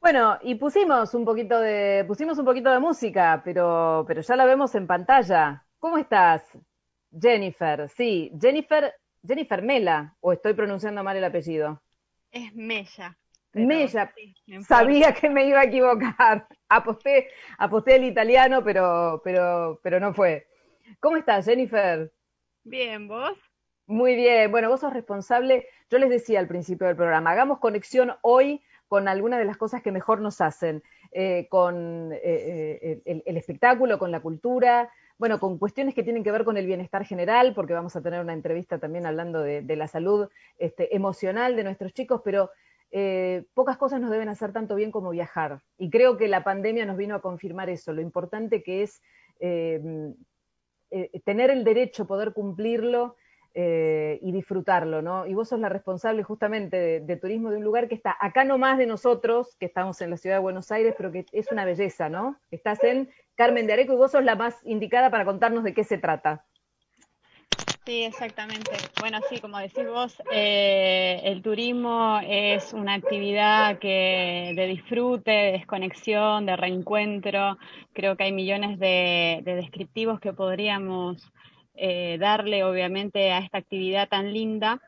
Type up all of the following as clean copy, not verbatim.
Bueno, y pusimos un poquito de música, pero ya la vemos en pantalla. ¿Cómo estás, Jennifer? Sí, Jennifer Mela, o estoy pronunciando mal el apellido. Es Mella, pero Mella, sí, no sabía importa. que me iba a equivocar. Aposté el italiano, pero no fue. ¿Cómo estás, Jennifer? Bien, ¿vos? Muy bien, bueno, vos sos responsable, yo les decía al principio del programa, hagamos conexión hoy con algunas de las cosas que mejor nos hacen, con el espectáculo, con la cultura, bueno, con cuestiones que tienen que ver con el bienestar general, porque vamos a tener una entrevista también hablando de la salud emocional de nuestros chicos, pero pocas cosas nos deben hacer tanto bien como viajar. Y creo que la pandemia nos vino a confirmar eso, lo importante que es eh, tener el derecho, poder cumplirlo y disfrutarlo, ¿no? Y vos sos la responsable justamente de turismo de un lugar que está acá nomás de nosotros, que estamos en la ciudad de Buenos Aires, pero que es una belleza, ¿no? Estás en Carmen de Areco y vos sos la más indicada para contarnos de qué se trata. Sí, exactamente. Bueno, sí, como decís vos, el turismo es una actividad que de disfrute, de desconexión, de reencuentro. Creo que hay millones de descriptivos que podríamos darle, obviamente, a esta actividad tan linda.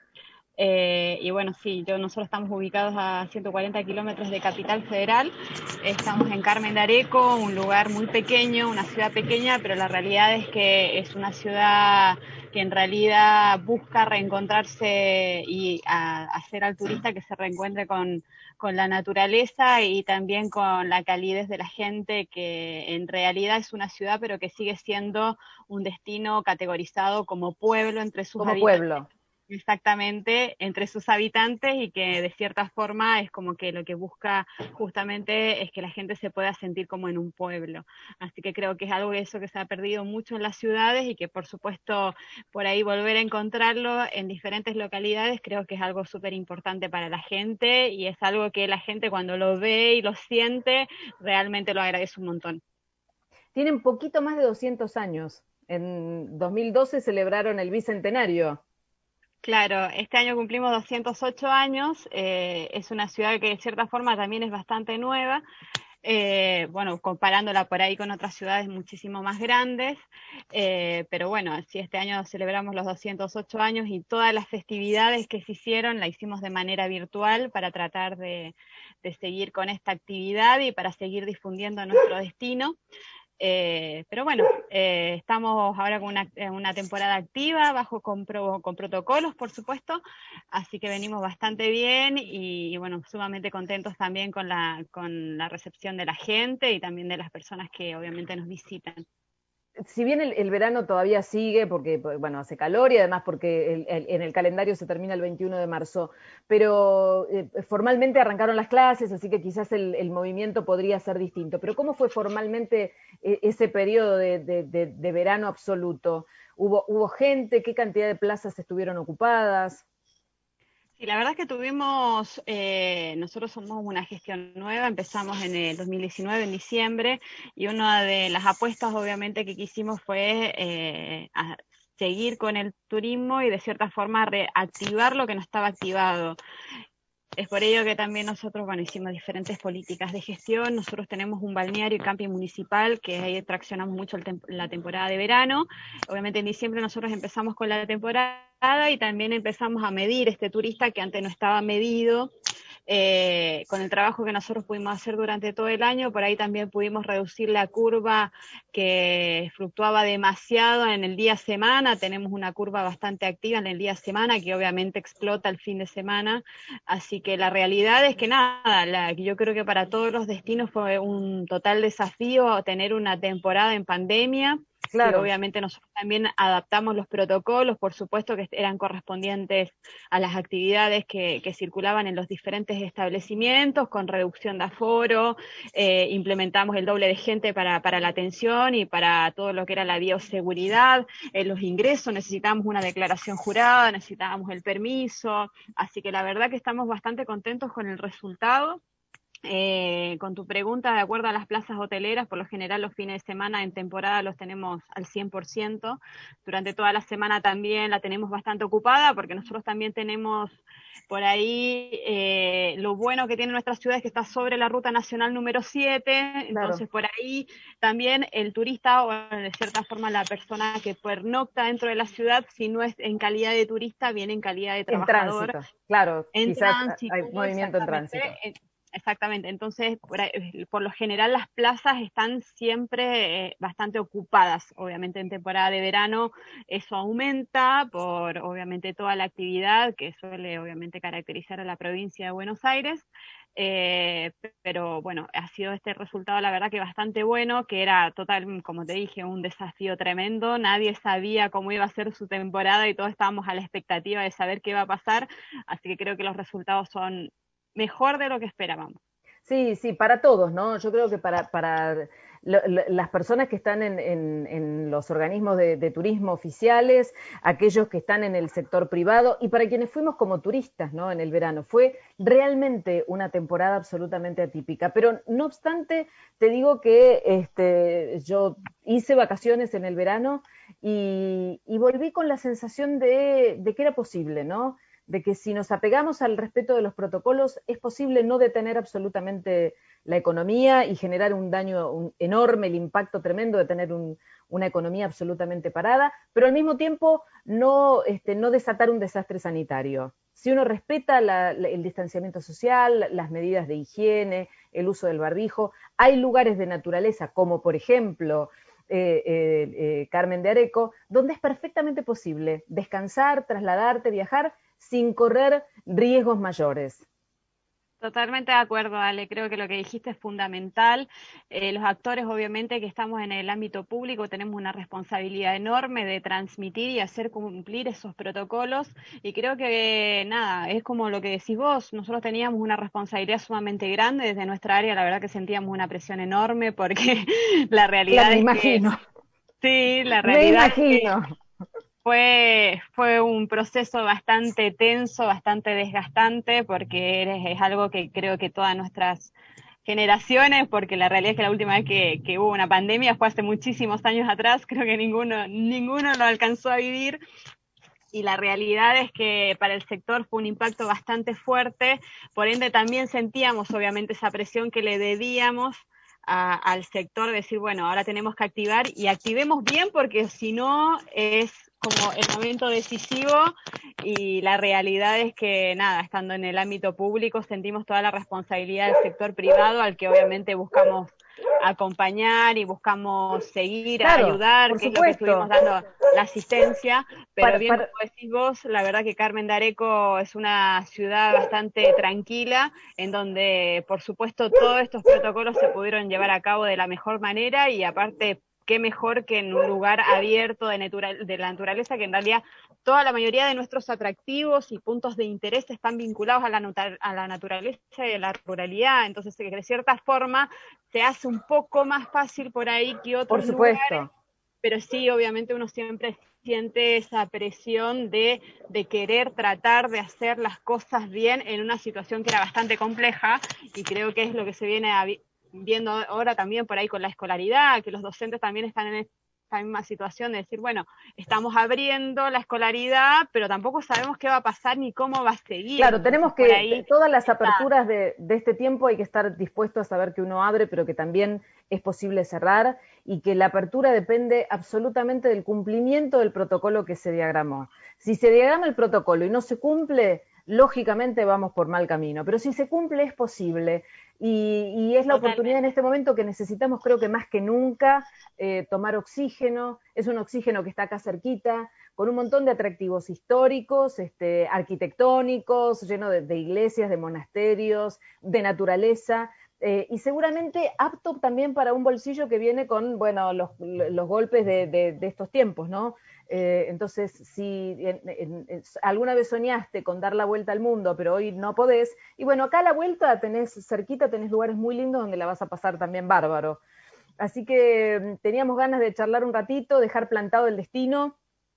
Y bueno, sí, nosotros estamos ubicados a 140 kilómetros de Capital Federal. Estamos en Carmen de Areco, un lugar muy pequeño, una ciudad pequeña, pero la realidad es que es una ciudad que en realidad busca reencontrarse y hacer al turista que se reencuentre con la naturaleza y también con la calidez de la gente, que en realidad es una ciudad, pero que sigue siendo un destino categorizado como pueblo entre sus Como habitantes. pueblo. Exactamente, entre sus habitantes, y que de cierta forma es como que lo que busca justamente es que la gente se pueda sentir como en un pueblo. Así que creo que es algo de eso que se ha perdido mucho en las ciudades, y que por supuesto por ahí volver a encontrarlo en diferentes localidades creo que es algo súper importante para la gente, y es algo que la gente cuando lo ve y lo siente realmente lo agradece un montón. Tienen poquito más de 200 años. En 2012 celebraron el bicentenario. Claro, este año cumplimos 208 años, es una ciudad que de cierta forma también es bastante nueva, bueno, comparándola por ahí con otras ciudades muchísimo más grandes, pero bueno, sí, este año celebramos los 208 años, y todas las festividades que se hicieron la hicimos de manera virtual para tratar de seguir con esta actividad y para seguir difundiendo nuestro destino. Pero bueno, estamos ahora con una temporada activa, con protocolos, por supuesto, así que venimos bastante bien y bueno, sumamente contentos también con la recepción de la gente y también de las personas que obviamente nos visitan. Si bien el verano todavía sigue, porque bueno, hace calor y además porque en el calendario se termina el 21 de marzo, pero formalmente arrancaron las clases, así que quizás el movimiento podría ser distinto. Pero ¿cómo fue formalmente ese periodo de verano absoluto? ¿Hubo gente? ¿Qué cantidad de plazas estuvieron ocupadas? Sí, la verdad es que nosotros somos una gestión nueva, empezamos en el 2019, en diciembre, y una de las apuestas obviamente que quisimos fue seguir con el turismo y de cierta forma reactivar lo que no estaba activado. Es por ello que también nosotros, bueno, hicimos diferentes políticas de gestión. Nosotros tenemos un balneario y camping municipal, que ahí traccionamos mucho la temporada de verano. Obviamente en diciembre nosotros empezamos con la temporada y también empezamos a medir este turista que antes no estaba medido. Con el trabajo que nosotros pudimos hacer durante todo el año, por ahí también pudimos reducir la curva que fluctuaba demasiado en el día semana. Tenemos una curva bastante activa en el día semana que obviamente explota el fin de semana. Así que la realidad es que nada, yo creo que para todos los destinos fue un total desafío tener una temporada en pandemia, que Claro. obviamente nosotros también adaptamos los protocolos, por supuesto que eran correspondientes a las actividades que circulaban en los diferentes establecimientos, con reducción de aforo, implementamos el doble de gente para la atención y para todo lo que era la bioseguridad, los ingresos, necesitábamos una declaración jurada, necesitábamos el permiso, así que la verdad que estamos bastante contentos con el resultado. Con tu pregunta, de acuerdo a las plazas hoteleras, por lo general los fines de semana en temporada los tenemos al 100%. Durante toda la semana también la tenemos bastante ocupada porque nosotros también tenemos por ahí, lo bueno que tiene nuestra ciudad es que está sobre la ruta nacional número 7, Claro, entonces por ahí también el turista o de cierta forma la persona que pernocta dentro de la ciudad, si no es en calidad de turista, viene en calidad de en trabajador tránsito, claro, en quizás hay tránsito, movimiento en exactamente. tránsito. Exactamente, entonces por lo general las plazas están siempre bastante ocupadas, obviamente en temporada de verano eso aumenta por obviamente toda la actividad que suele obviamente caracterizar a la provincia de Buenos Aires, eh, pero bueno, ha sido este resultado la verdad que bastante bueno, que era total, como te dije, un desafío tremendo, nadie sabía cómo iba a ser su temporada y todos estábamos a la expectativa de saber qué iba a pasar, así que creo que los resultados son mejor de lo que esperábamos. Sí, sí, para todos, ¿no? Yo creo que para las personas que están en los organismos de turismo oficiales, aquellos que están en el sector privado y para quienes fuimos como turistas, ¿no? En el verano. Fue realmente una temporada absolutamente atípica. Pero no obstante, te digo que yo hice vacaciones en el verano y volví con la sensación de que era posible, ¿no? De que si nos apegamos al respeto de los protocolos, es posible no detener absolutamente la economía y generar un daño enorme, el impacto tremendo de tener una economía absolutamente parada, pero al mismo tiempo no desatar un desastre sanitario. Si uno respeta el distanciamiento social, las medidas de higiene, el uso del barbijo, hay lugares de naturaleza, como por ejemplo Carmen de Areco, donde es perfectamente posible descansar, trasladarte, viajar sin correr riesgos mayores. Totalmente de acuerdo, Ale. Creo que lo que dijiste es fundamental. Los actores, obviamente, que estamos en el ámbito público, tenemos una responsabilidad enorme de transmitir y hacer cumplir esos protocolos. Y creo que, nada, es como lo que decís vos. Nosotros teníamos una responsabilidad sumamente grande desde nuestra área. La verdad que sentíamos una presión enorme porque la realidad Me es que, imagino, sí, la me realidad es que imagino. fue un proceso bastante tenso, bastante desgastante, porque es algo que creo que todas nuestras generaciones, porque la realidad es que la última vez que hubo una pandemia fue hace muchísimos años atrás, creo que ninguno lo alcanzó a vivir, y la realidad es que para el sector fue un impacto bastante fuerte, por ende también sentíamos obviamente esa presión que le debíamos al sector, decir, bueno, ahora tenemos que activar y activemos bien porque si no es como el momento decisivo y la realidad es que nada, estando en el ámbito público sentimos toda la responsabilidad del sector privado al que obviamente buscamos acompañar y buscamos seguir, Claro, ayudar, por que es lo que estuvimos supuesto. dando la asistencia, pero Para, bien como para, decís vos, la verdad que Carmen de Areco es una ciudad bastante tranquila, en donde por supuesto todos estos protocolos se pudieron llevar a cabo de la mejor manera y aparte qué mejor que en un lugar abierto de la naturaleza, que en realidad toda la mayoría de nuestros atractivos y puntos de interés están vinculados a la naturaleza y a la ruralidad, entonces de cierta forma se hace un poco más fácil por ahí que por otros lugares, supuesto. pero sí, obviamente uno siempre siente esa presión de querer tratar de hacer las cosas bien en una situación que era bastante compleja y creo que es lo que se viene viendo ahora también por ahí con la escolaridad, que los docentes también están en esta misma situación de decir, bueno, estamos abriendo la escolaridad, pero tampoco sabemos qué va a pasar ni cómo va a seguir, Claro, tenemos entonces por que, ahí todas las está. aperturas de este tiempo hay que estar dispuesto a saber que uno abre, pero que también es posible cerrar y que la apertura depende absolutamente del cumplimiento del protocolo que se diagramó. Si se diagrama el protocolo y no se cumple, lógicamente vamos por mal camino, pero si se cumple es posible y es la oportunidad en Totalmente. este momento que necesitamos, creo que más que nunca, tomar oxígeno, es un oxígeno que está acá cerquita, con un montón de atractivos históricos, arquitectónicos, lleno de iglesias, de monasterios, de naturaleza, y seguramente apto también para un bolsillo que viene con, bueno, los golpes de estos tiempos, ¿no? Entonces, si alguna vez soñaste con dar la vuelta al mundo, pero hoy no podés, y bueno, acá a la vuelta tenés cerquita, tenés lugares muy lindos donde la vas a pasar también bárbaro. Así que teníamos ganas de charlar un ratito, dejar plantado el destino,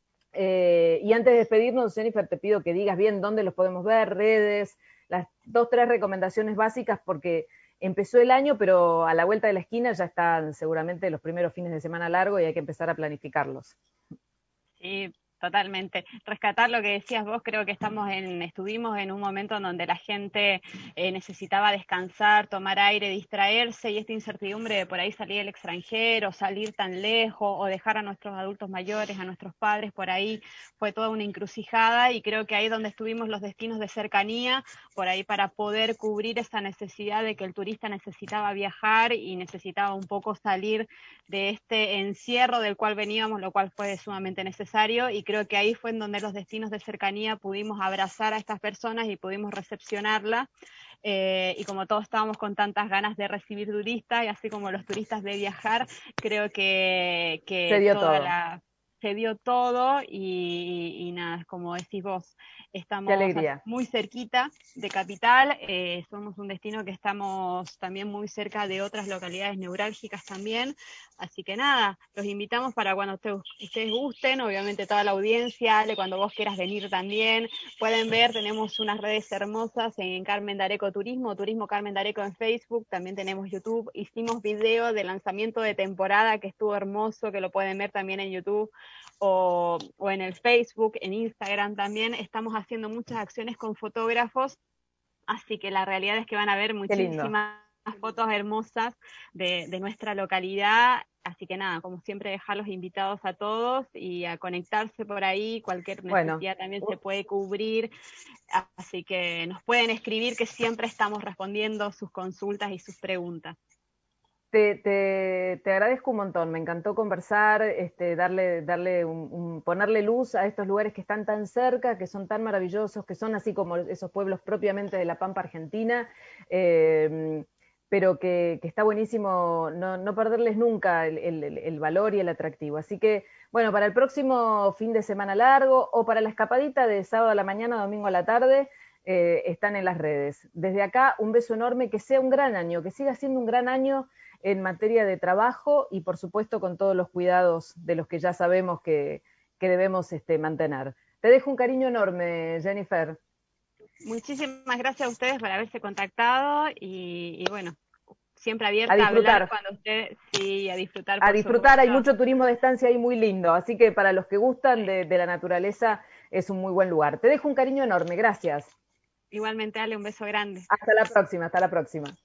y antes de despedirnos, Jennifer, te pido que digas bien dónde los podemos ver, redes, las dos, tres recomendaciones básicas, porque empezó el año, pero a la vuelta de la esquina ya están seguramente los primeros fines de semana largos y hay que empezar a planificarlos. Sí, totalmente. Rescatar lo que decías vos, creo que estuvimos en un momento en donde la gente necesitaba descansar, tomar aire, distraerse, y esta incertidumbre de por ahí salir al extranjero, salir tan lejos, o dejar a nuestros adultos mayores, a nuestros padres por ahí, fue toda una encrucijada, y creo que ahí donde estuvimos los destinos de cercanía, por ahí para poder cubrir esa necesidad de que el turista necesitaba viajar y necesitaba un poco salir de este encierro del cual veníamos, lo cual fue sumamente necesario, y creo que ahí fue en donde los destinos de cercanía pudimos abrazar a estas personas y pudimos recepcionarla, y como todos estábamos con tantas ganas de recibir turistas, y así como los turistas de viajar, creo Se que dio toda todo. la se dio todo, y nada, como decís vos, Qué estamos alegría. muy cerquita de Capital, somos un destino que estamos también muy cerca de otras localidades neurálgicas también, así que nada, los invitamos para cuando ustedes gusten, obviamente toda la audiencia, Ale, cuando vos quieras venir también, pueden ver, tenemos unas redes hermosas en Carmen Dareco Turismo, Turismo Carmen Dareco en Facebook, también tenemos YouTube, hicimos video de lanzamiento de temporada que estuvo hermoso, que lo pueden ver también en YouTube, o en el Facebook, en Instagram también, estamos haciendo muchas acciones con fotógrafos, así que la realidad es que van a ver Qué lindo. muchísimas fotos hermosas de nuestra localidad, así que nada, como siempre, dejarlos invitados a todos y a conectarse por ahí, cualquier Bueno, necesidad también se puede cubrir, así que nos pueden escribir, que siempre estamos respondiendo sus consultas y sus preguntas. te agradezco un montón, me encantó conversar, ponerle luz a estos lugares que están tan cerca, que son tan maravillosos, que son así como esos pueblos propiamente de la Pampa Argentina, eh, pero que está buenísimo no perderles nunca el valor y el atractivo. Así que, bueno, para el próximo fin de semana largo o para la escapadita de sábado a la mañana, domingo a la tarde, están en las redes. Desde acá, un beso enorme, que sea un gran año, que siga siendo un gran año en materia de trabajo y por supuesto con todos los cuidados de los que ya sabemos que debemos mantener. Te dejo un cariño enorme, Jennifer. Muchísimas gracias a ustedes por haberse contactado, y bueno, siempre A abierta a hablar disfrutar, cuando ustedes, sí, a disfrutar, a por disfrutar. Hay supuesto. mucho turismo de estancia ahí muy lindo, así que para los que gustan de la naturaleza es un muy buen lugar. Te dejo un cariño enorme, gracias. Igualmente, dale un beso grande. Hasta la próxima, hasta la próxima.